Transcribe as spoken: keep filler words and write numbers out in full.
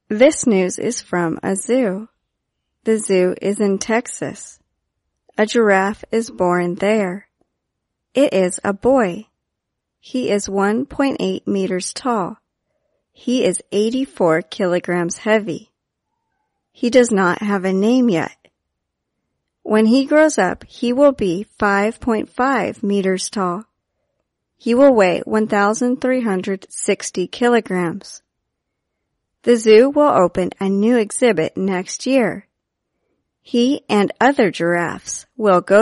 This news is from a zoo. The zoo is in Texas. A giraffe is born there. It is a boy. He is one point eight meters tall. He is eighty-four kilograms heavy. He does not have a name yet. When he grows up, he will be five point five meters tall. He will weigh one thousand three hundred sixty kilograms. The zoo will open a new exhibit next year. He and other giraffes will go